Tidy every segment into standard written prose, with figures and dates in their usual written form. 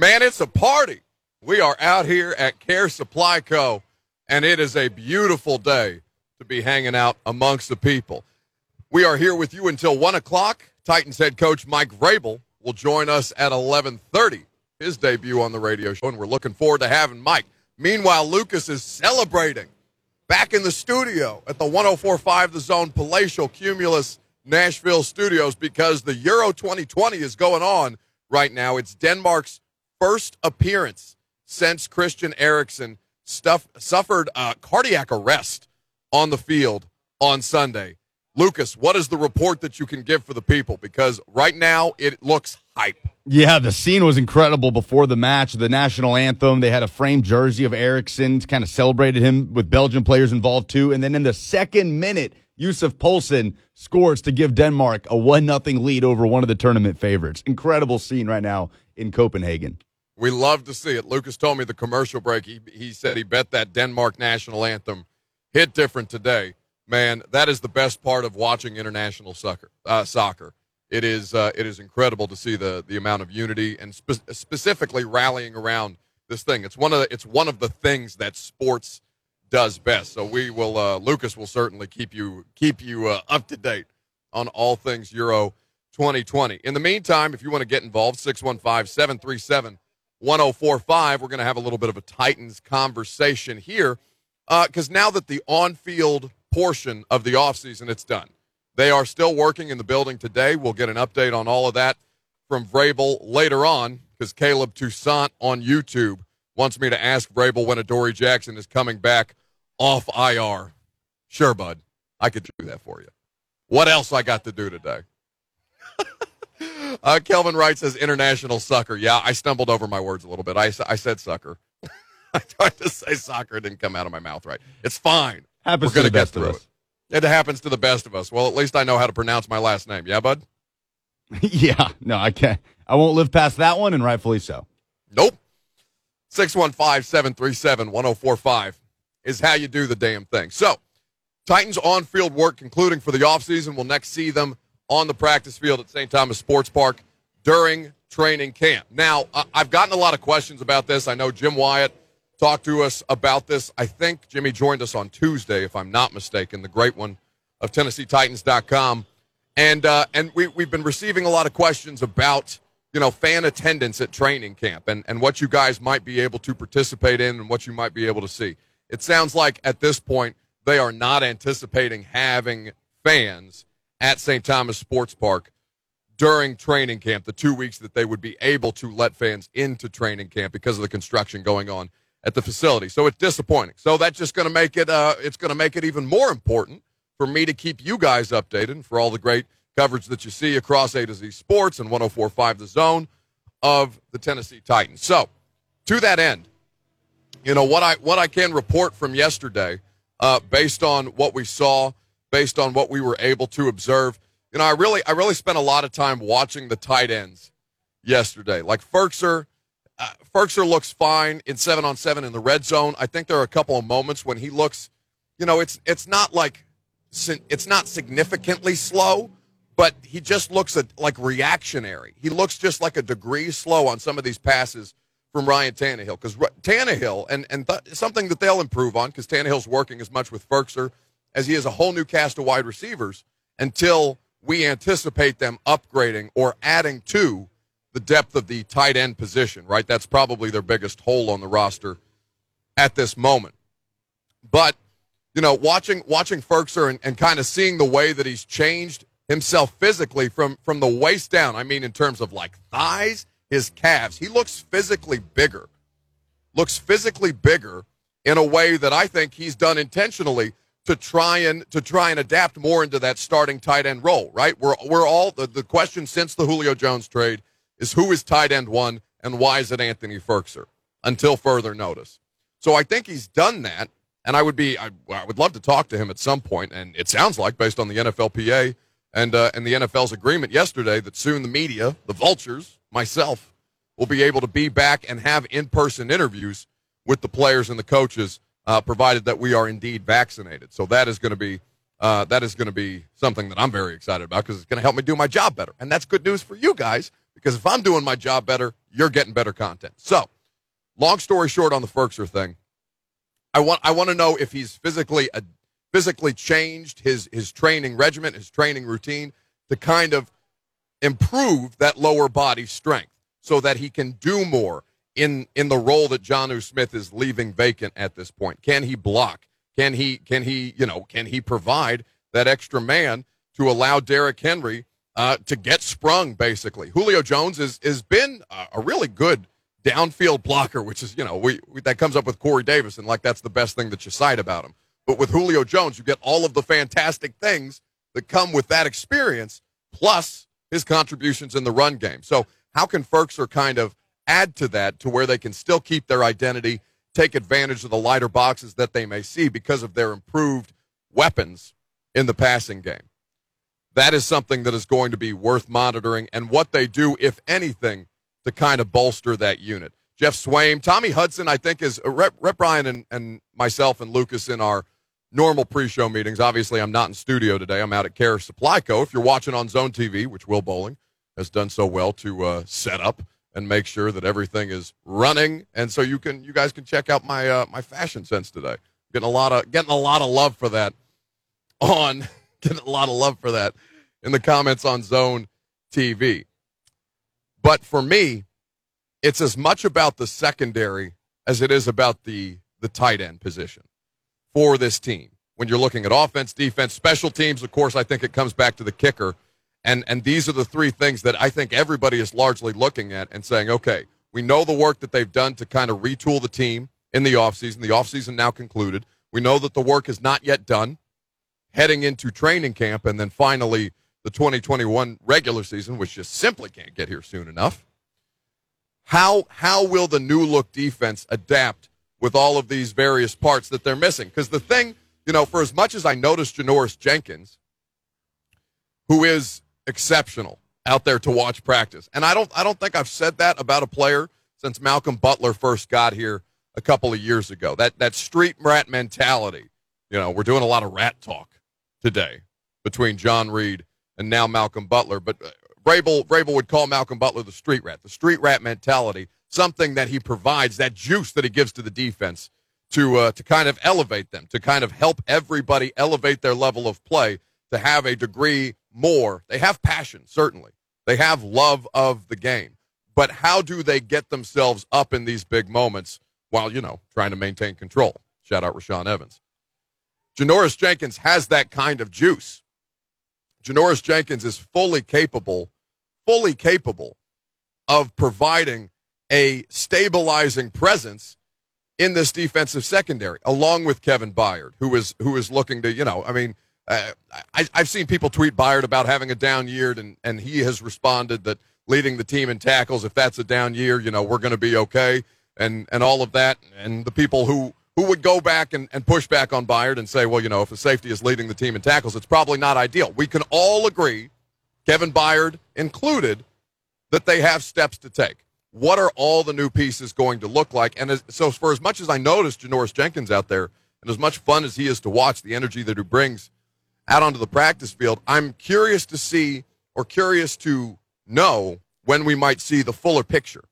Man, it's a party. We are out here at Care Supply Co., and it is a beautiful day to be hanging out amongst the people. We are here with you until 1 o'clock. Titans head coach Mike Vrabel will join us at 11:30, his debut on the radio show, and we're looking forward to having Mike. Meanwhile, Lucas is celebrating back in the studio at the 104.5 The Zone Palatial Cumulus Nashville studios because the Euro 2020 is going on right now. It's Denmark's first appearance since Christian Eriksen suffered cardiac arrest on the field on Sunday. Lucas, what is the report that you can give for the people? Because right now it looks hype. Yeah, the scene was incredible before the match. The national anthem, they had a framed jersey of Eriksen, kind of celebrated him with Belgian players involved too. And then in the second minute, Yusuf Poulsen scores to give Denmark a 1-0 lead over one of the tournament favorites. Incredible scene right now in Copenhagen. We love to see it. Lucas told me the commercial break, he said he bet that Denmark national anthem hit different today. Man, that is the best part of watching international soccer. It is incredible to see the amount of unity and specifically rallying around this thing. It's one of the things that sports does best. So we will Lucas will certainly keep you up to date on all things Euro 2020. In the meantime, if you want to get involved, 615-737-1045. We're going to have a little bit of a Titans conversation here because now that the on-field portion of the offseason, it's done. They are still working in the building today. We'll get an update on all of that from Vrabel later on because Caleb Toussaint on YouTube wants me to ask Vrabel when Adoree Jackson is coming back off IR. Sure, bud. I could do that for you. What else I got to do today? Kelvin Wright says international sucker. Yeah, I stumbled over my words a little bit. I said sucker. I tried to say soccer. It didn't come out of my mouth right. It's fine. Happens to the best of us. It happens to the best of us. Well, at least I know how to pronounce my last name. Yeah, bud? Yeah. No, I can't. I won't live past that one, and rightfully so. Nope. 615-737-1045 is how you do the damn thing. So, Titans on-field work concluding for the offseason. We'll next see them on the practice field at St. Thomas Sports Park during training camp. Now, I've gotten a lot of questions about this. I know Jim Wyatt talked to us about this. I think Jimmy joined us on Tuesday, if I'm not mistaken, the great one of TennesseeTitans.com. And we've been receiving a lot of questions about, fan attendance at training camp and what you guys might be able to participate in and what you might be able to see. It sounds like at this point they are not anticipating having fans at St. Thomas Sports Park during training camp, the 2 weeks that they would be able to let fans into training camp because of the construction going on at the facility. So it's disappointing. So that's just going to make it it's going to make it even more important for me to keep you guys updated and for all the great coverage that you see across A to Z Sports and 104.5 The Zone of the Tennessee Titans. So to that end, what I can report from yesterday, based on what we saw, based on what we were able to observe, I really spent a lot of time watching the tight ends yesterday. Like Firkser looks fine in 7-on-7 in the red zone. I think there are a couple of moments when he looks, it's not significantly slow, but he just looks like reactionary. He looks just like a degree slow on some of these passes from Ryan Tannehill. Because Tannehill, and something that they'll improve on, because Tannehill's working as much with Firkser as he is a whole new cast of wide receivers until we anticipate them upgrading or adding to the depth of the tight end position, right? That's probably their biggest hole on the roster at this moment. But, watching Firkser and kind of seeing the way that he's changed himself physically from the waist down, I mean in terms of like thighs, his calves, he looks physically bigger in a way that I think he's done intentionally to try and adapt more into that starting tight end role, right? We're all the question since the Julio Jones trade is who is tight end one and why is it Anthony Firkser until further notice. So I think he's done that, and I would love to talk to him at some point, and it sounds like based on the NFLPA and the NFL's agreement yesterday that soon the media, the vultures, myself, will be able to be back and have in-person interviews with the players and the coaches, provided that we are indeed vaccinated. So that is going to be something that I'm very excited about because it's going to help me do my job better. And that's good news for you guys because if I'm doing my job better, you're getting better content. So, long story short on the Firkser thing, I want to know if he's physically changed his training regimen, his training routine to kind of improve that lower body strength so that he can do more in the role that Jonnu Smith is leaving vacant at this point. Can he block? Can he provide that extra man to allow Derrick Henry to get sprung, basically? Julio Jones has been a really good downfield blocker, which is, that comes up with Corey Davis, and like that's the best thing that you cite about him. But with Julio Jones, you get all of the fantastic things that come with that experience, plus his contributions in the run game. So how can Firkser kind of add to that to where they can still keep their identity, take advantage of the lighter boxes that they may see because of their improved weapons in the passing game? That is something that is going to be worth monitoring, and what they do, if anything, to kind of bolster that unit. Jeff Swaim, Tommy Hudson, I think, is Rep Ryan and myself and Lucas in our normal pre-show meetings. Obviously, I'm not in studio today. I'm out at Care Supply Co. If you're watching on Zone TV, which Will Bowling has done so well to set up and make sure that everything is running, and so you guys can check out my my fashion sense today. Getting a lot of love for that in the comments on Zone TV. But for me, it's as much about the secondary as it is about the tight end position for this team. When you're looking at offense, defense, special teams, of course, I think it comes back to the kicker. And these are the three things that I think everybody is largely looking at and saying, okay, we know the work that they've done to kind of retool the team in the offseason. The offseason now concluded. We know that the work is not yet done heading into training camp, and then finally the 2021 regular season, which just simply can't get here soon enough. How will the new look defense adapt with all of these various parts that they're missing? Because the thing, for as much as I noticed Janoris Jenkins, who is exceptional out there to watch practice, and I don't think I've said that about a player since Malcolm Butler first got here a couple of years ago. That street rat mentality. We're doing a lot of rat talk today between John Reed and now Malcolm Butler, but Vrabel would call Malcolm Butler the street rat mentality, something that he provides, that juice that he gives to the defense to kind of elevate them, to kind of help everybody elevate their level of play, to have a degree more. They have passion, certainly. They have love of the game. But how do they get themselves up in these big moments while, trying to maintain control? Shout out Rashaan Evans. Janoris Jenkins has that kind of juice. Janoris Jenkins is fully capable of providing a stabilizing presence in this defensive secondary, along with Kevin Byard, who is looking to, I've seen people tweet Byard about having a down year, and he has responded that leading the team in tackles, if that's a down year, we're going to be okay, and all of that. And the people who would go back and push back on Byard and say, well, if a safety is leading the team in tackles, it's probably not ideal. We can all agree, Kevin Byard included, that they have steps to take. What are all the new pieces going to look like? And so for as much as I noticed Janoris Jenkins out there, and as much fun as he is to watch, the energy that he brings out onto the practice field, I'm curious to see, or curious to know, when we might see the fuller picture.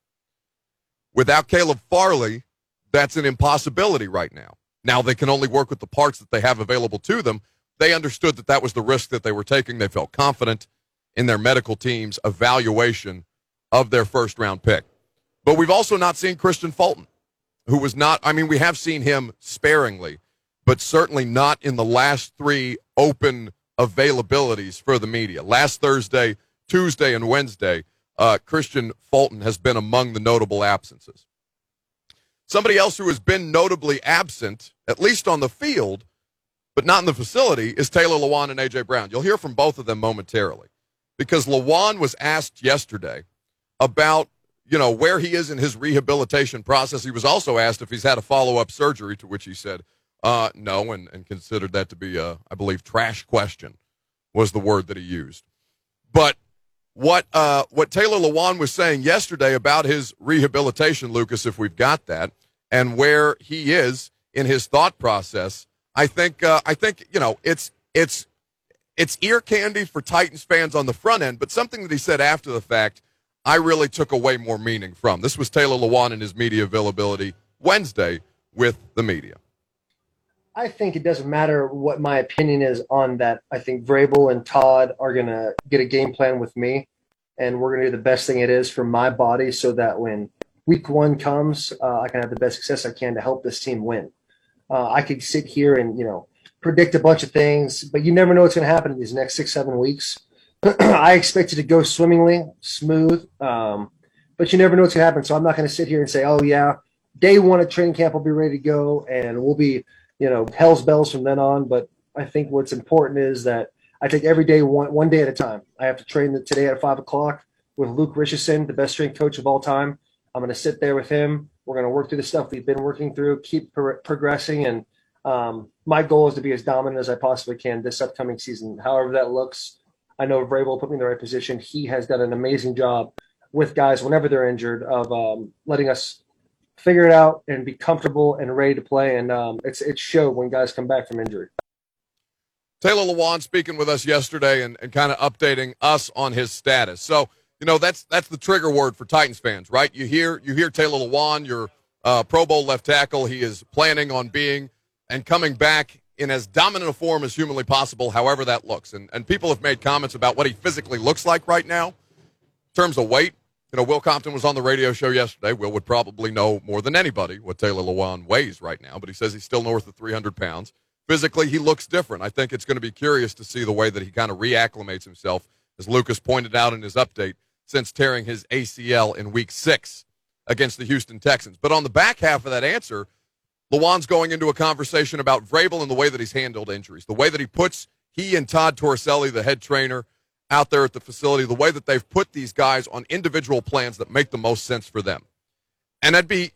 Without Caleb Farley, that's an impossibility right now. Now they can only work with the parts that they have available to them. They understood that was the risk that they were taking. They felt confident in their medical team's evaluation of their first-round pick. But we've also not seen Christian Fulton, who was not, we have seen him sparingly, but certainly not in the last three open availabilities for the media. Last Thursday, Tuesday, and Wednesday, Christian Fulton has been among the notable absences. Somebody else who has been notably absent, at least on the field, but not in the facility, is Taylor Lewan and A.J. Brown. You'll hear from both of them momentarily, because Lewan was asked yesterday about, where he is in his rehabilitation process. He was also asked if he's had a follow-up surgery, to which he said no, and considered that to be I believe, trash question was the word that he used. But what Taylor Lewan was saying yesterday about his rehabilitation, Lucas, if we've got that, and where he is in his thought process, I think it's ear candy for Titans fans on the front end, but something that he said after the fact, I really took away more meaning from. This was Taylor Lewan and his media availability Wednesday with the media. I think it doesn't matter what my opinion is on that. I think Vrabel and Todd are going to get a game plan with me, and we're going to do the best thing it is for my body so that when week one comes, I can have the best success I can to help this team win. I could sit here and, predict a bunch of things, but you never know what's going to happen in these next 6-7 weeks. I expect it to go swimmingly, smooth, but you never know what's going to happen. So I'm not going to sit here and say, oh, yeah, day one at training camp will be ready to go, and we'll be, hell's bells from then on. But I think what's important is that I take every day one day at a time. I have to train today at 5 o'clock with Luke Richardson, the best strength coach of all time. I'm going to sit there with him. We're going to work through the stuff we've been working through, keep progressing, and my goal is to be as dominant as I possibly can this upcoming season. However that looks, I know Vrabel put me in the right position. He has done an amazing job with guys whenever they're injured of letting us figure it out and be comfortable and ready to play. And it showed when guys come back from injury. Taylor Lewan speaking with us yesterday and kind of updating us on his status. So, that's the trigger word for Titans fans, right? You hear Taylor Lewan, your Pro Bowl left tackle. He is planning on being and coming back in as dominant a form as humanly possible, however that looks. And people have made comments about what he physically looks like right now in terms of weight. Will Compton was on the radio show yesterday. Will would probably know more than anybody what Taylor Lewan weighs right now, but he says he's still north of 300 pounds. Physically, he looks different. I think it's going to be curious to see the way that he kind of reacclimates himself, as Lucas pointed out in his update, since tearing his ACL in Week 6 against the Houston Texans. But on the back half of that answer, Lewan's going into a conversation about Vrabel and the way that he's handled injuries, the way that he and Todd Torricelli, the head trainer, out there at the facility, the way that they've put these guys on individual plans that make the most sense for them. And that'd be,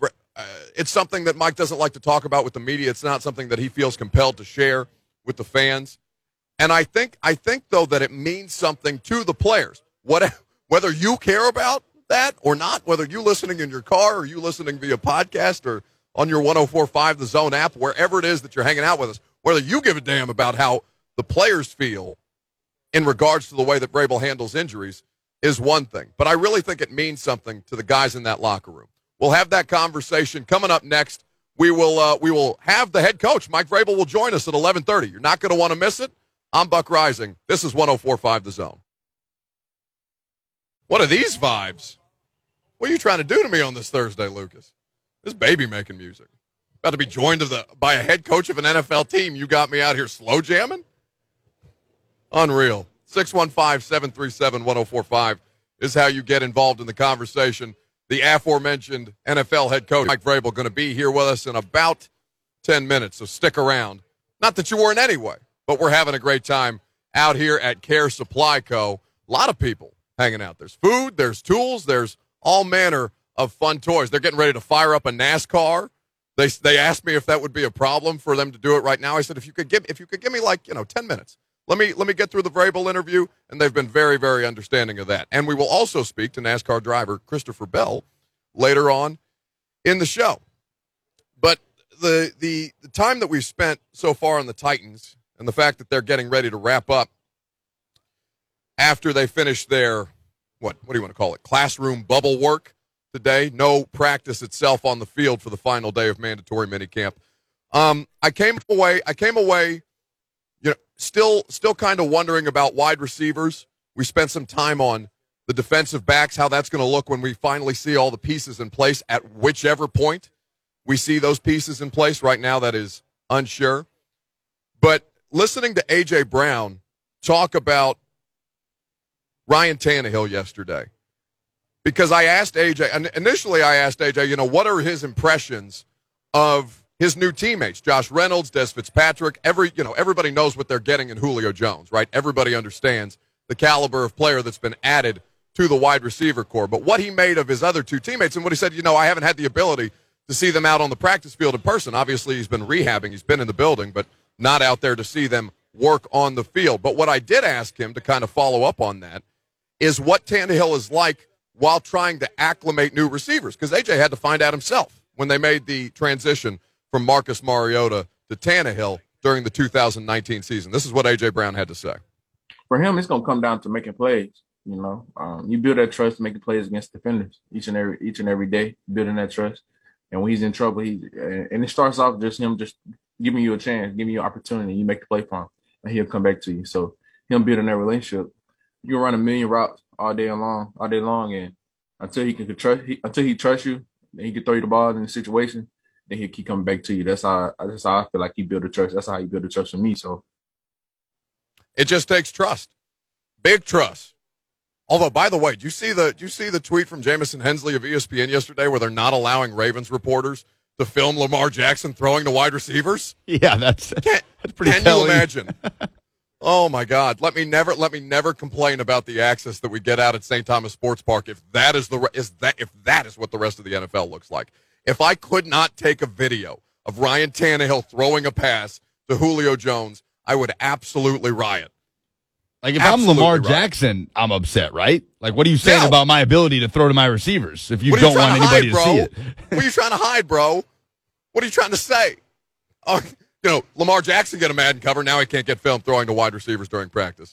it's something that Mike doesn't like to talk about with the media. It's not something that he feels compelled to share with the fans. And I think though, that it means something to the players. Whether you care about that or not, whether you listening in your car or you listening via podcast or on your 104.5 The Zone app, wherever it is that you're hanging out with us, whether you give a damn about how the players feel in regards to the way that Vrabel handles injuries is one thing. But I really think it means something to the guys in that locker room. We'll have that conversation coming up next. We will have the head coach, Mike Vrabel, will join us at 11:30. You're not going to want to miss it. I'm Buck Rising. This is 104.5 The Zone. What are these vibes? What are you trying to do to me on this Thursday, Lucas? This baby making music. About to be joined by a head coach of an NFL team. You got me out here slow jamming? Unreal. 615-737-1045 is how you get involved in the conversation. The aforementioned NFL head coach, Mike Vrabel, going to be here with us in about 10 minutes, so stick around. Not that you weren't anyway, but we're having a great time out here at Care Supply Co. A lot of people hanging out. There's food, there's tools, there's all manner of fun toys. They're getting ready to fire up a NASCAR. They asked me if that would be a problem for them to do it right now. I said, if you could give me 10 minutes. Let me get through the Vrabel interview, and they've been very, very understanding of that. And we will also speak to NASCAR driver Christopher Bell later on in the show. But the time that we've spent so far on the Titans and the fact that they're getting ready to wrap up after they finish their, what do you want to call it, classroom bubble work today, no practice itself on the field for the final day of mandatory minicamp. I came away still kind of wondering about wide receivers. We spent some time on the defensive backs, how that's going to look when we finally see all the pieces in place at whichever point we see those pieces in place. Right now, that is unsure. But listening to A.J. Brown talk about Ryan Tannehill yesterday, because I asked A.J., initially I asked A.J., what are his impressions of his new teammates, Josh Reynolds, Des Fitzpatrick. Everybody knows what they're getting in Julio Jones, right? Everybody understands the caliber of player that's been added to the wide receiver core. But what he made of his other two teammates, and what he said, I haven't had the ability to see them out on the practice field in person. Obviously, he's been rehabbing. He's been in the building, but not out there to see them work on the field. But what I did ask him to kind of follow up on that is what Tannehill is like while trying to acclimate new receivers, because A.J. had to find out himself when they made the transition from Marcus Mariota to Tannehill during the 2019 season. This is what A.J. Brown had to say. For him, it's going to come down to making plays. You build that trust making plays against defenders each and every day, building that trust. And when he's in trouble, and it starts off just him just giving you a chance, giving you an opportunity. You make the play for him, and he'll come back to you. So him building that relationship, you can run a million routes all day long, and until he trusts you, and he can throw you the ball in the situation, then he'll keep coming back to you. That's how I feel like he built a trust. That's how he built a trust with me. So it just takes trust, big trust. Although, by the way, do you see the tweet from Jamison Hensley of ESPN yesterday where they're not allowing Ravens reporters to film Lamar Jackson throwing to wide receivers? Yeah, that's pretty Can telling. you imagine? Oh my God! Let me never complain about the access that we get out at St. Thomas Sports Park if that is what the rest of the NFL looks like. If I could not take a video of Ryan Tannehill throwing a pass to Julio Jones, I would absolutely riot. Like, if Absolutely I'm Lamar right. Jackson, I'm upset, right? Like, what are you saying Yeah. about my ability to throw to my receivers if you What are don't want trying to anybody hide, to see it? What are you trying to hide, bro? What are you trying to say? Oh, Lamar Jackson get a Madden cover. Now he can't get film throwing to wide receivers during practice.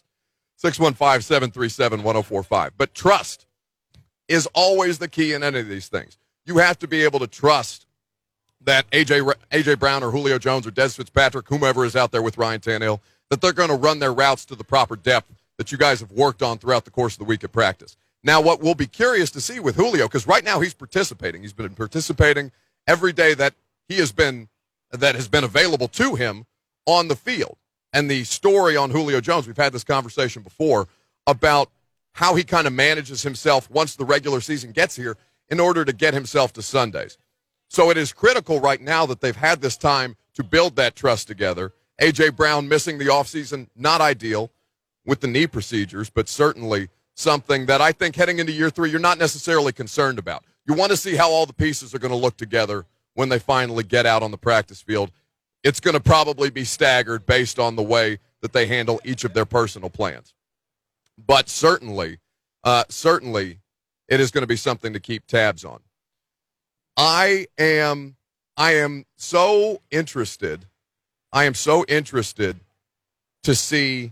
615-737-1045. But trust is always the key in any of these things. You have to be able to trust that A.J. Brown or Julio Jones or Des Fitzpatrick, whomever is out there with Ryan Tannehill, that they're going to run their routes to the proper depth that you guys have worked on throughout the course of the week at practice. Now, what we'll be curious to see with Julio, because right now he's participating. He's been participating every day that has been available to him on the field. And the story on Julio Jones, we've had this conversation before about how he kind of manages himself once the regular season gets here in order to get himself to Sundays. So it is critical right now that they've had this time to build that trust together. A.J. Brown missing the offseason, not ideal with the knee procedures, but certainly something that I think heading into year 3 you're not necessarily concerned about. You want to see how all the pieces are going to look together when they finally get out on the practice field. It's going to probably be staggered based on the way that they handle each of their personal plans. But certainly it is going to be something to keep tabs on. I am so interested. I am so interested to see,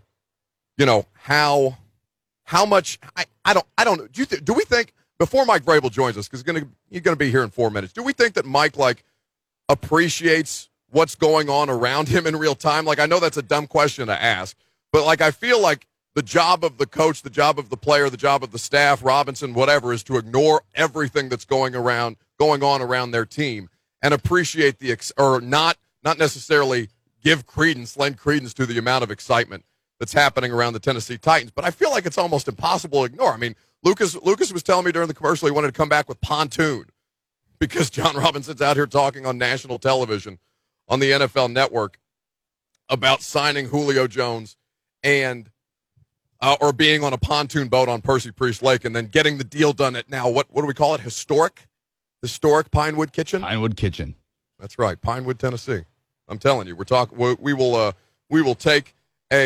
how much. I don't know. Do we think before Mike Vrabel joins us, because he's gonna be here in 4 minutes? Do we think that Mike appreciates what's going on around him in real time? Like, I know that's a dumb question to ask, but I feel like the job of the coach, the job of the player, the job of the staff, Robinson, whatever, is to ignore everything that's going on around their team and appreciate or not necessarily lend credence to the amount of excitement that's happening around the Tennessee Titans. But I feel like it's almost impossible to ignore. I mean, Lucas was telling me during the commercial he wanted to come back with Pontoon because John Robinson's out here talking on national television on the NFL Network about signing Julio Jones and or being on a pontoon boat on Percy Priest Lake and then getting the deal done at now, what do we call it? Historic Pinewood Kitchen? Pinewood Kitchen. That's right, Pinewood, Tennessee. I'm telling you, we will take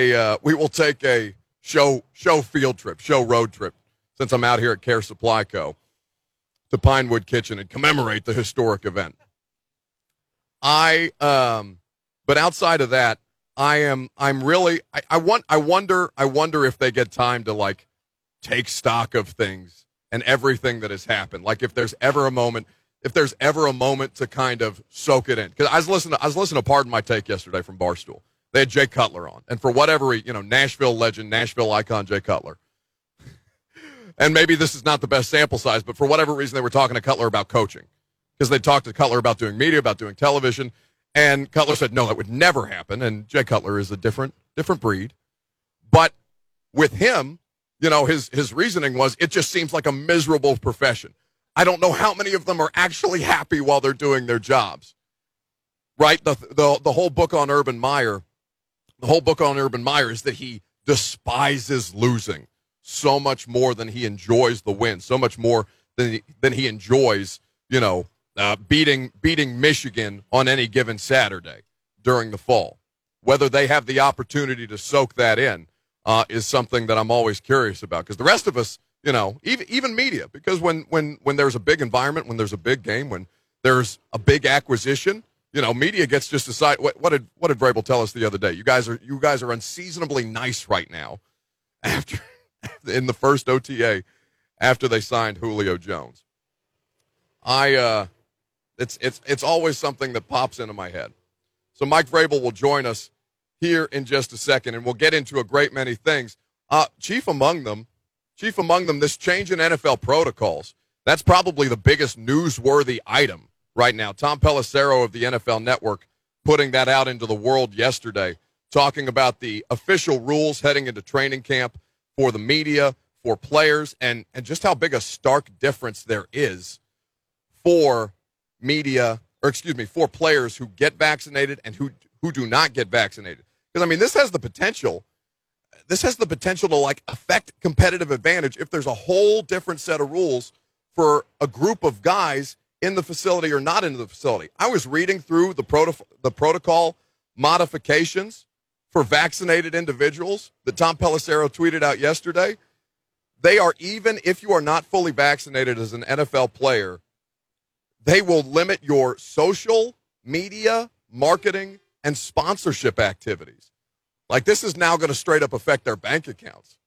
a show road trip since I'm out here at Care Supply Co. to Pinewood Kitchen and commemorate the historic event. But outside of that, I wonder if they get time to take stock of things and everything that has happened. Like if there's ever a moment to kind of soak it in. Because I was listening to Pardon My Take yesterday from Barstool. They had Jay Cutler on, and for whatever reason, Nashville legend, Nashville icon Jay Cutler. And maybe this is not the best sample size, but for whatever reason, they were talking to Cutler about coaching because they talked to Cutler about doing media, about doing television. And Cutler said, no, that would never happen. And Jay Cutler is a different breed. But with him, his reasoning was it just seems like a miserable profession. I don't know how many of them are actually happy while they're doing their jobs. Right? The whole book on Urban Meyer is that he despises losing so much more than he enjoys the win, so much more than he enjoys, beating Michigan on any given Saturday during the fall. Whether they have the opportunity to soak that in is something that I'm always curious about. Because the rest of us, even media, because when there's a big environment, when there's a big game, when there's a big acquisition, media gets just decide. What did Vrabel tell us the other day? You guys are unseasonably nice right now in the first OTA after they signed Julio Jones. It's always something that pops into my head. So Mike Vrabel will join us here in just a second, and we'll get into a great many things. Chief among them, this change in NFL protocols. That's probably the biggest newsworthy item right now. Tom Pelissero of the NFL Network putting that out into the world yesterday, talking about the official rules heading into training camp for the media, for players, and just how big a stark difference there is for for players who get vaccinated and who do not get vaccinated. Because, I mean, this has the potential to, like, affect competitive advantage if there's a whole different set of rules for a group of guys in the facility or not in the facility. I was reading through the protocol modifications for vaccinated individuals that Tom Pelissero tweeted out yesterday. They are, even if you are not fully vaccinated as an NFL player, they will limit your social media, marketing, and sponsorship activities. Like, this is now going to straight up affect their bank accounts.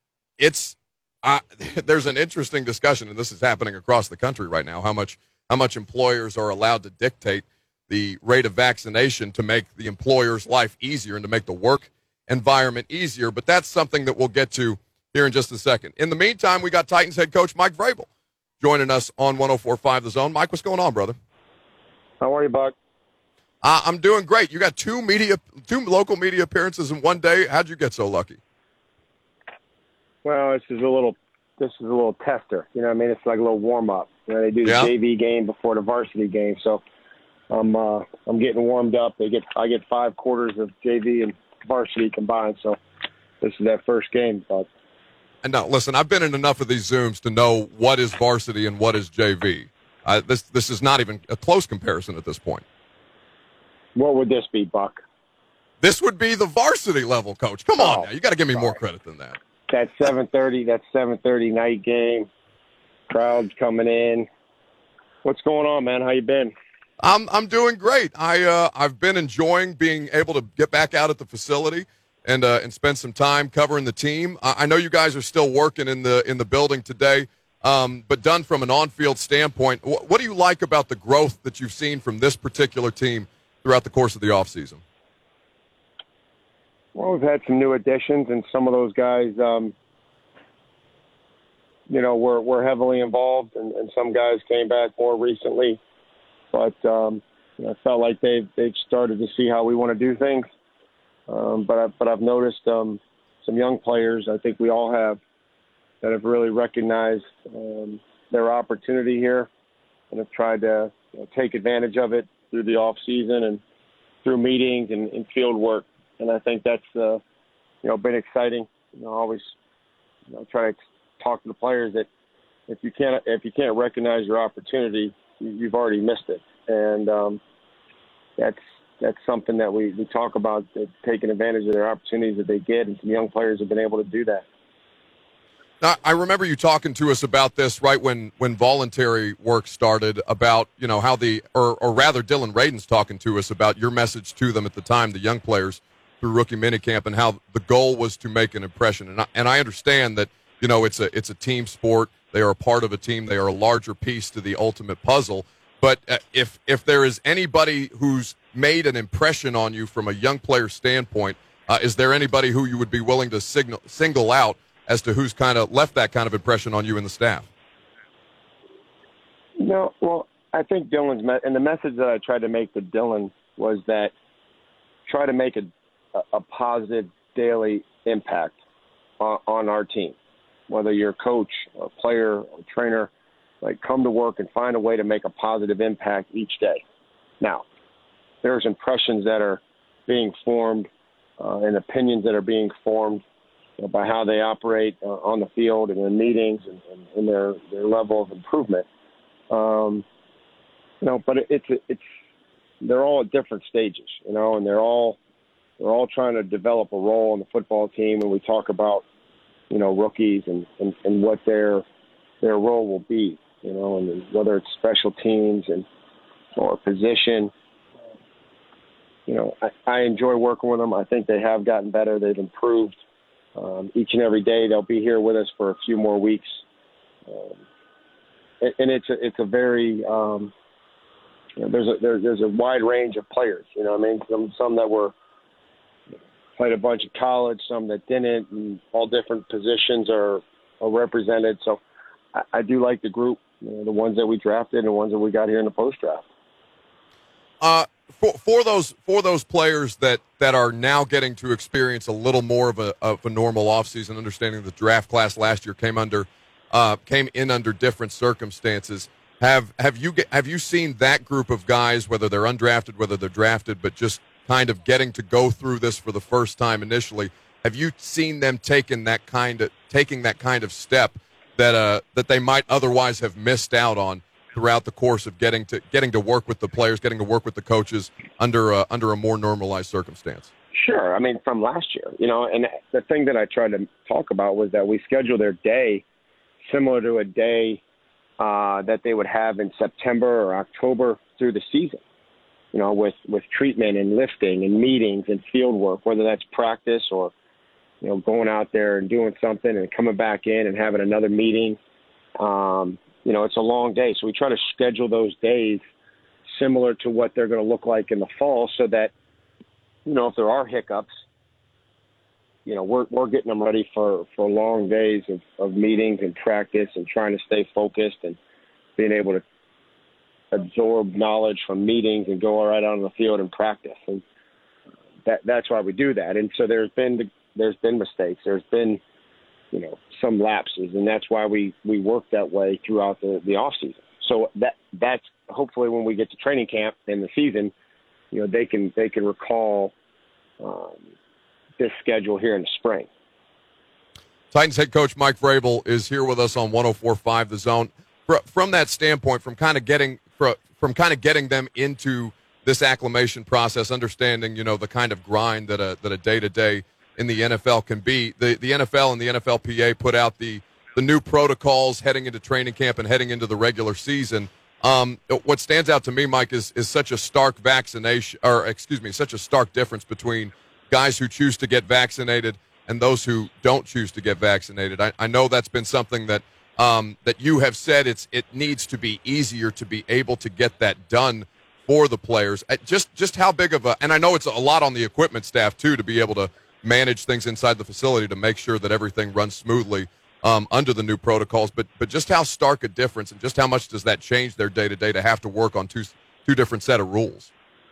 There's an interesting discussion, and this is happening across the country right now, how much employers are allowed to dictate the rate of vaccination to make the employer's life easier and to make the work environment easier. But that's something that we'll get to here in just a second. In the meantime, we got Titans head coach Mike Vrabel joining us on 104.5 The Zone. Mike, what's going on, brother? How are you, Buck? I'm doing great. You got two local media appearances in one day. How'd you get so lucky? Well, this is a little tester. You know what I mean? It's like a little warm up. You know, they do the JV game before the varsity game, so I'm getting warmed up. I get 5 quarters of JV and varsity combined, so this is that first game. But and now, listen, I've been in enough of these Zooms to know what is varsity and what is JV. This is not even a close comparison at this point. What would this be, Buck? This would be the varsity level, Coach. Come on now. You got to give me more credit than that. That's 7:30 night game. Crowds coming in. What's going on, man? How you been? I'm doing great. I've been enjoying being able to get back out at the facility and spend some time covering the team. I know you guys are still working in the building today, but done from an on-field standpoint. What do you like about the growth that you've seen from this particular team throughout the course of the offseason? Well, we've had some new additions, and some of those guys, were heavily involved, and some guys came back more recently. But I felt like they've started to see how we want to do things. But I've noticed some young players, I think we all have, that have really recognized their opportunity here and have tried to take advantage of it through the off season and through meetings and field work. And I think that's been exciting. Always try to talk to the players that if you can't recognize your opportunity, you've already missed it. And that's something that we talk about, taking advantage of their opportunities that they get, and some young players have been able to do that. Now, I remember you talking to us about this right when voluntary work started, about how or rather Dylan Radin's talking to us about your message to them at the time, the young players through rookie minicamp, and how the goal was to make an impression. And I understand that it's a team sport. They are a part of a team. They are a larger piece to the ultimate puzzle. But if there is anybody who's made an impression on you from a young player standpoint, is there anybody who you would be willing to single out as to who's kind of left that kind of impression on you and the staff? No, well, I think Dylan's and the message that I tried to make to Dylan was that try to make a positive daily impact on our team, whether you're a coach, a player, or trainer. Like, come to work and find a way to make a positive impact each day. Now, there's impressions that are being formed and opinions that are being formed by how they operate on the field and in meetings and their level of improvement. But they're all at different stages, and they're all trying to develop a role in the football team. And we talk about, rookies and what their role will be, and whether it's special teams or position. I enjoy working with them. I think they have gotten better. They've improved. each and every day. They'll be here with us for a few more weeks. And it's a very there's a wide range of players. You know what I mean? Some that played a bunch of college, some that didn't, and all different positions are represented. So I do like the group, the ones that we drafted and the ones that we got here in the post draft. For those players that are now getting to experience a little more of a normal offseason, understanding the draft class last year came in under different circumstances. Have you seen that group of guys, whether they're undrafted, whether they're drafted, but just kind of getting to go through this for the first time initially? Have you seen them taking that kind of step that they might otherwise have missed out on throughout the course of getting to work with the players, getting to work with the coaches under a more normalized circumstance? Sure. I mean, from last year, and the thing that I tried to talk about was that we scheduled their day similar to a day that they would have in September or October through the season, with treatment and lifting and meetings and field work, whether that's practice or, going out there and doing something and coming back in and having another meeting. It's a long day. So we try to schedule those days similar to what they're going to look like in the fall so that, if there are hiccups, we're getting them ready for long days of meetings and practice and trying to stay focused and being able to absorb knowledge from meetings and go right out on the field and practice. And that's why we do that. And so there's been mistakes. There's been, some lapses, and that's why we work that way throughout the off season. So that's hopefully when we get to training camp in the season, they can recall this schedule here in the spring. Titans head coach Mike Vrabel is here with us on 104.5 The Zone. From that standpoint, from kind of getting them into this acclimation process, understanding the kind of grind that a day-to-day in the NFL can be. The NFL and the NFLPA put out the new protocols heading into training camp and heading into the regular season. What stands out to me, Mike, is such a stark such a stark difference between guys who choose to get vaccinated and those who don't choose to get vaccinated. I know that's been something that you have said it needs to be easier to be able to get that done for the players. Just how big of and I know it's a lot on the equipment staff too to be able to manage things inside the facility to make sure that everything runs smoothly under the new protocols, but just how stark a difference and just how much does that change their day-to-day to have to work on two different set of rules?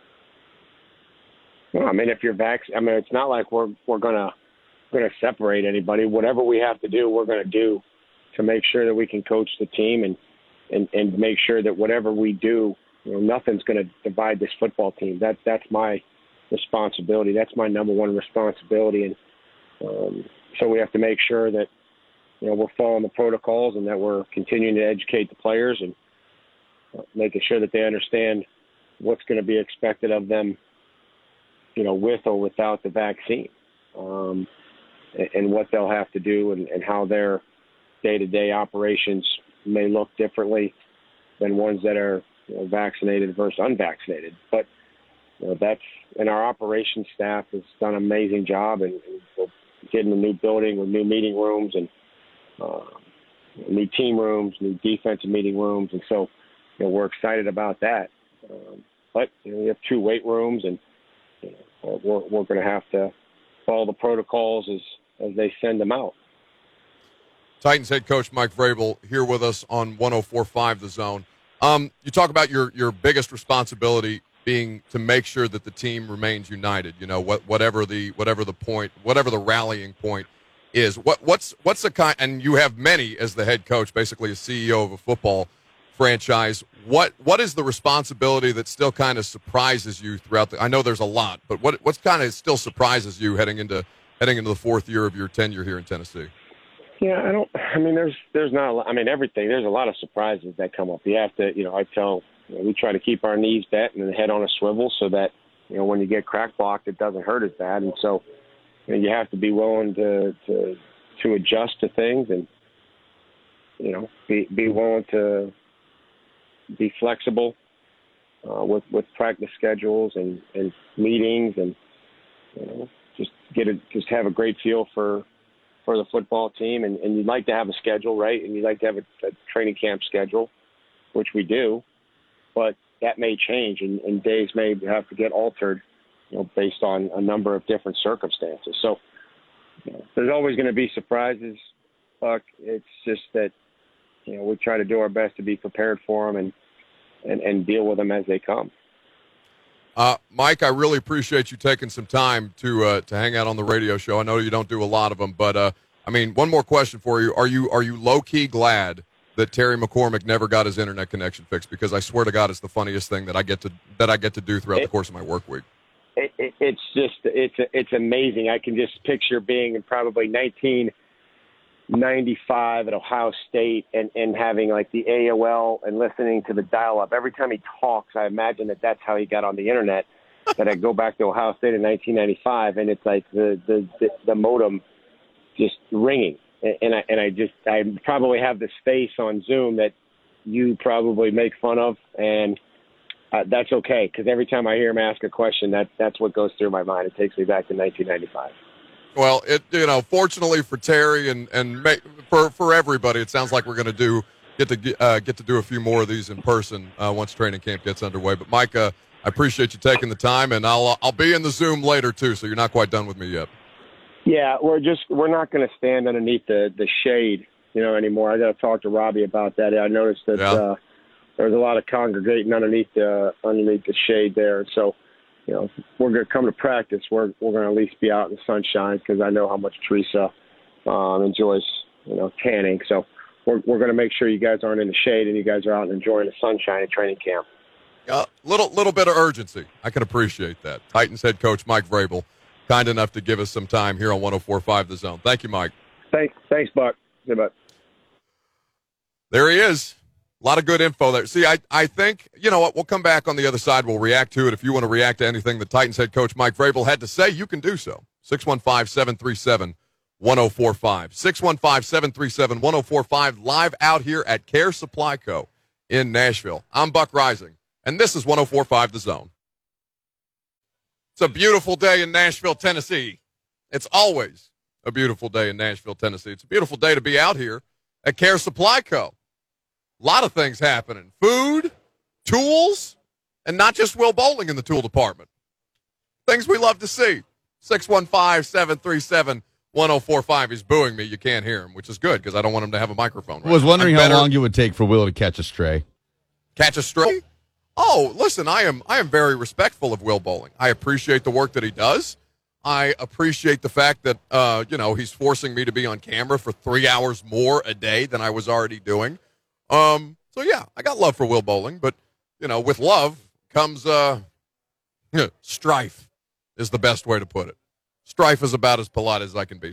Well, I mean, if you're vaccinated, it's not like we're gonna separate anybody. Whatever we have to do, we're gonna do to make sure that we can coach the team and make sure that whatever we do, nothing's gonna divide this football team. That's my responsibility. That's my number one responsibility. And so we have to make sure that, we're following the protocols and that we're continuing to educate the players and making sure that they understand what's going to be expected of them, with or without the vaccine, and what they'll have to do and how their day-to-day operations may look differently than ones that are vaccinated versus unvaccinated. But and our operations staff has done an amazing job and we're getting a new building with new meeting rooms and new team rooms, new defensive meeting rooms. And so, we're excited about that. But, we have 2 weight rooms and we're going to have to follow the protocols as they send them out. Titans head coach Mike Vrabel here with us on 104.5 The Zone. You talk about your biggest responsibility being to make sure that the team remains united. Whatever the rallying point is. What's the kind? And you have many as the head coach, basically a CEO of a football franchise. What is the responsibility that still kind of surprises you throughout I know there's a lot, but what's kind of still surprises you heading into the 4th year of your tenure here in Tennessee? Yeah, there's not a lot. Everything. There's a lot of surprises that come up. You have to, we try to keep our knees bent and the head on a swivel so that, when you get crack blocked, it doesn't hurt as bad. And so, you have to be willing to adjust to things and, be willing to be flexible with practice schedules and meetings and, just have a great feel for for the football team, and you'd like to have a schedule, right? And you'd like to have a training camp schedule, which we do, but that may change, and days may have to get altered, based on a number of different circumstances. So there's always going to be surprises, Buck. It's just that, we try to do our best to be prepared for them and deal with them as they come. Mike, I really appreciate you taking some time to hang out on the radio show. I know you don't do a lot of them, but one more question for you: Are you low key glad that Terry McCormick never got his internet connection fixed? Because I swear to God, it's the funniest thing that I get to do throughout the course of my work week. It's amazing. I can just picture being in probably 1995 at Ohio State and having like the AOL and listening to the dial-up. Every time he talks, I imagine that's how he got on the internet. That I go back to Ohio State in 1995, and it's like the modem just ringing. And I probably have this face on Zoom that you probably make fun of, and that's okay, because every time I hear him ask a question, that's what goes through my mind. It takes me back to 1995. Well, fortunately for Terry and for everybody, it sounds like we're going to get to do a few more of these in person once training camp gets underway. But Mike, I appreciate you taking the time, and I'll be in the Zoom later too. So you're not quite done with me yet. Yeah, we're not going to stand underneath the shade, anymore. I got to talk to Robbie about that. I noticed that there was a lot of congregating underneath the shade there. So, we're going to come to practice. We're going to at least be out in the sunshine, because I know how much Teresa enjoys, tanning. So we're going to make sure you guys aren't in the shade and you guys are out and enjoying the sunshine at training camp. Little bit of urgency. I can appreciate that. Titans head coach Mike Vrabel, kind enough to give us some time here on 104.5 The Zone. Thank you, Mike. Thanks, Buck. Good luck. There he is. A lot of good info there. See, I think, you know what, we'll come back on the other side. We'll react to it. If you want to react to anything the Titans head coach Mike Vrabel had to say, you can do so. 615-737-1045. 615-737-1045, live out here at Care Supply Co. in Nashville. I'm Buck Rising, and this is 104.5 The Zone. It's a beautiful day in Nashville, Tennessee. It's always a beautiful day in Nashville, Tennessee. It's a beautiful day to be out here at Care Supply Co. A lot of things happening. Food, tools, and not just Will Bowling in the tool department. Things we love to see. 615-737-1045. He's booing me. You can't hear him, which is good because I don't want him to have a microphone. Right, I was wondering how long it would take for Will to catch a stray. Catch a stray? Oh, listen, I am very respectful of Will Bowling. I appreciate the work that he does. I appreciate the fact that, he's forcing me to be on camera for 3 hours more a day than I was already doing. So yeah, I got love for Will Bowling, but, with love comes, strife is the best way to put it. Strife is about as polite as I can be.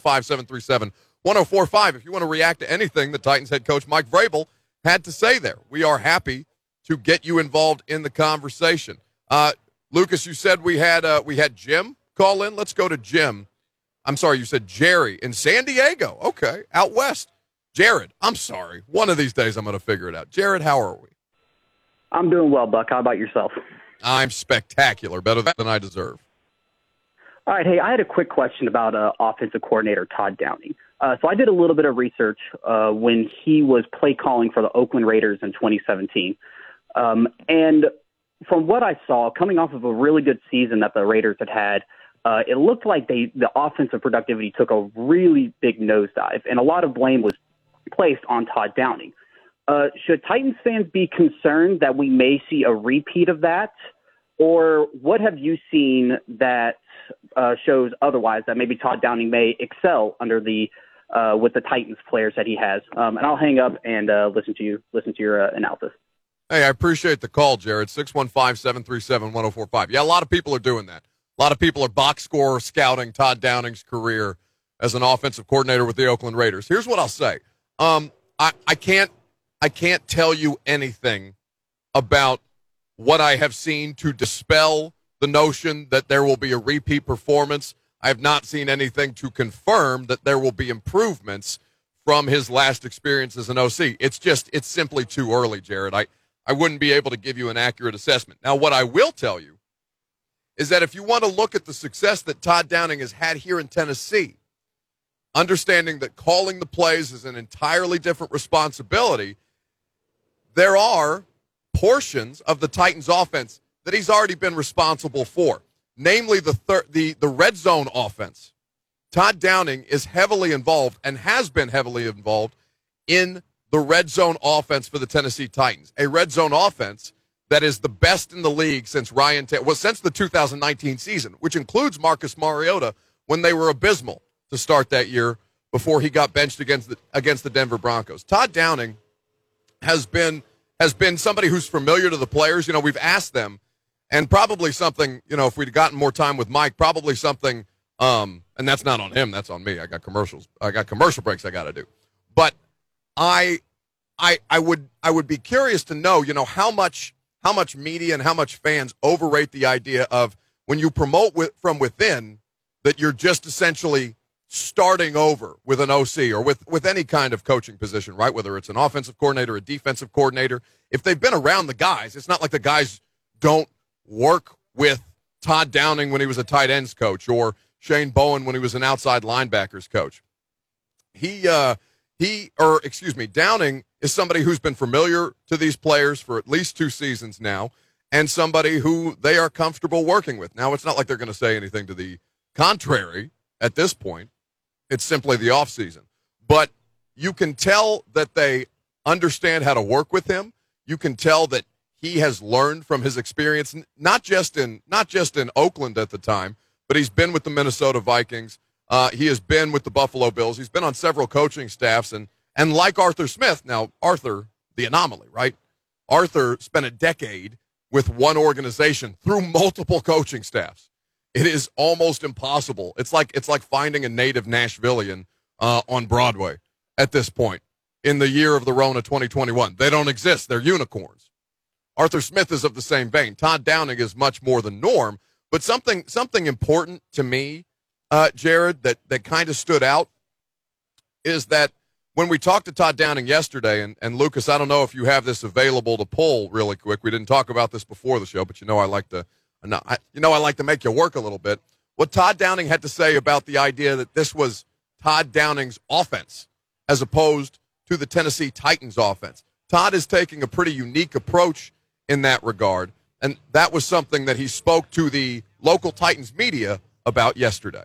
615-737-1045. If you want to react to anything the Titans head coach Mike Vrabel had to say there, we are happy to get you involved in the conversation. Lucas, you said we had Jim call in. Let's go to Jim. I'm sorry, you said Jerry in San Diego. Okay, out west. Jared, I'm sorry. One of these days I'm going to figure it out. Jared, how are we? I'm doing well, Buck. How about yourself? I'm spectacular, better than I deserve. All right, hey, I had a quick question about offensive coordinator Todd Downing. So I did a little bit of research when he was play calling for the Oakland Raiders in 2017. And from what I saw, coming off of a really good season that the Raiders had, it looked like the offensive productivity took a really big nosedive, and a lot of blame was placed on Todd Downing. Should Titans fans be concerned that we may see a repeat of that? Or what have you seen that shows otherwise, that maybe Todd Downing may excel under with the Titans players that he has? And I'll hang up and listen to your analysis. Hey, I appreciate the call, Jared. 615-737-1045. Yeah, a lot of people are doing that. A lot of people are box score scouting Todd Downing's career as an offensive coordinator with the Oakland Raiders. Here's what I'll say. I can't tell you anything about what I have seen to dispel the notion that there will be a repeat performance. I have not seen anything to confirm that there will be improvements from his last experience as an OC. It's simply too early, Jared. I wouldn't be able to give you an accurate assessment. Now, what I will tell you is that if you want to look at the success that Todd Downing has had here in Tennessee, understanding that calling the plays is an entirely different responsibility, there are portions of the Titans offense that he's already been responsible for, namely the red zone offense. Todd Downing is heavily involved and has been heavily involved in the red zone offense for the Tennessee Titans, a red zone offense that is the best in the league since since the 2019 season, which includes Marcus Mariota when they were abysmal to start that year before he got benched against the Denver Broncos. Todd Downing has been somebody who's familiar to the players. We've asked them, and probably something, if we'd gotten more time with Mike, probably something, and that's not on him, that's on me. I got commercial breaks I got to do. But I would be curious to know, how much media and how much fans overrate the idea of when you promote from within that you're just essentially starting over with an OC or with any kind of coaching position, right? Whether it's an offensive coordinator, a defensive coordinator. If they've been around the guys, it's not like the guys don't work with Todd Downing when he was a tight ends coach or Shane Bowen when he was an outside linebackers coach. Downing is somebody who's been familiar to these players for at least 2 seasons now and somebody who they are comfortable working with. Now, it's not like they're going to say anything to the contrary at this point. It's simply the offseason. But you can tell that they understand how to work with him. You can tell that he has learned from his experience, not just in Oakland at the time, but he's been with the Minnesota Vikings. He has been with the Buffalo Bills. He's been on several coaching staffs. And like Arthur Smith, now Arthur, the anomaly, right? Arthur spent a decade with one organization through multiple coaching staffs. It is almost impossible. It's like finding a native Nashvilleian on Broadway at this point in the year of the Rona 2021. They don't exist. They're unicorns. Arthur Smith is of the same vein. Todd Downing is much more the norm. But something important to me, Jared, that kind of stood out is that when we talked to Todd Downing yesterday, and Lucas, I don't know if you have this available to pull really quick. We didn't talk about this before the show, but I like to make you work a little bit. What Todd Downing had to say about the idea that this was Todd Downing's offense as opposed to the Tennessee Titans offense. Todd is taking a pretty unique approach in that regard, and that was something that he spoke to the local Titans media about yesterday.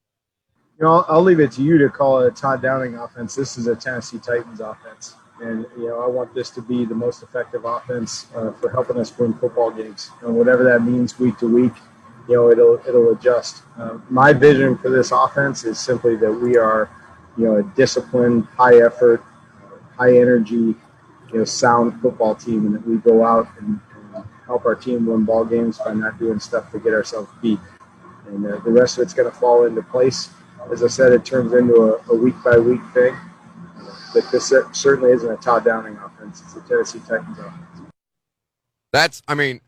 I'll leave it to you to call it a Todd Downing offense. This is a Tennessee Titans offense. And, I want this to be the most effective offense for helping us win football games. And whatever that means week to week, it'll adjust. My vision for this offense is simply that we are, a disciplined, high effort, high energy, sound football team, and that we go out and help our team win ball games by not doing stuff to get ourselves beat. And the rest of it's going to fall into place. As I said, it turns into a week-by-week thing. But this certainly isn't a Todd Downing offense. It's a Tennessee Titans offense.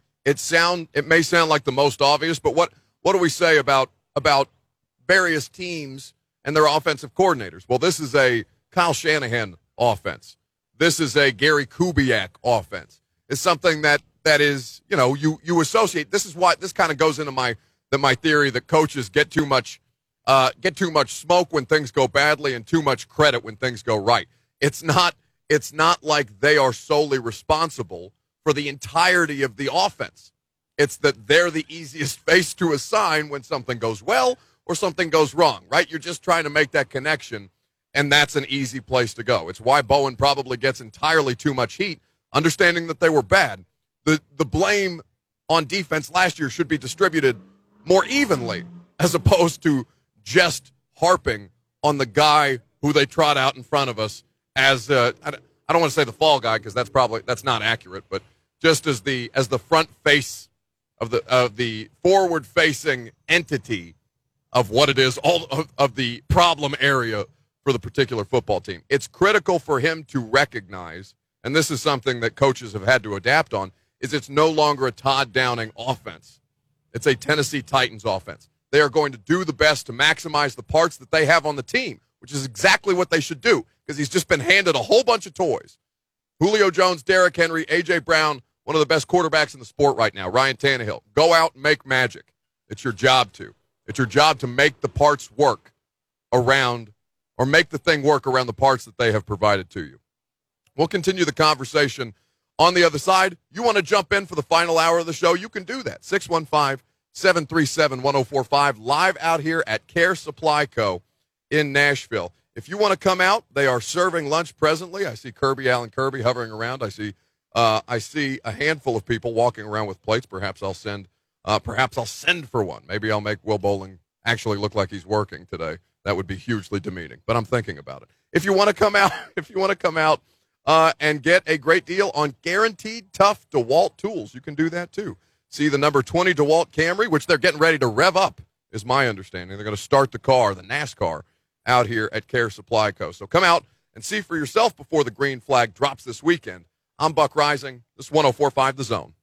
It may sound like the most obvious, but what do we say about various teams and their offensive coordinators? Well, this is a Kyle Shanahan offense. This is a Gary Kubiak offense. It's something that is, you associate. This is why this kind of goes into my theory that coaches get too much smoke when things go badly and too much credit when things go right. It's not like they are solely responsible for the entirety of the offense. It's that they're the easiest face to assign when something goes well or something goes wrong, right? You're just trying to make that connection, and that's an easy place to go. It's why Bowen probably gets entirely too much heat, understanding that they were bad. The blame on defense last year should be distributed more evenly as opposed to just harping on the guy who they trot out in front of us as I don't want to say the fall guy because that's not accurate, but just as the front face of the forward facing entity of what it is, all of the problem area for the particular football team. It's critical for him to recognize, and this is something that coaches have had to adapt on, is it's no longer a Todd Downing offense. It's a Tennessee Titans offense. They are going to do the best to maximize the parts that they have on the team, which is exactly what they should do because he's just been handed a whole bunch of toys. Julio Jones, Derrick Henry, A.J. Brown, one of the best quarterbacks in the sport right now, Ryan Tannehill. Go out and make magic. It's your job to. It's your job to make the parts work around or make the thing work around the parts that they have provided to you. We'll continue the conversation on the other side. You want to jump in for the final hour of the show, you can do that. 615-737-1045, live out here at Care Supply Co. in Nashville. If you want to come out, they are serving lunch presently. I see Alan Kirby hovering around. I see a handful of people walking around with plates. Perhaps I'll send for one. Maybe I'll make Will Bowling actually look like he's working today. That would be hugely demeaning, but I'm thinking about it. If you want to come out, and get a great deal on guaranteed tough DeWalt tools, you can do that too. See the number 20 DeWalt Camry, which they're getting ready to rev up, is my understanding. They're going to start the NASCAR, out here at Care Supply Co. So come out and see for yourself before the green flag drops this weekend. I'm Buck Rising. This is 104.5 The Zone.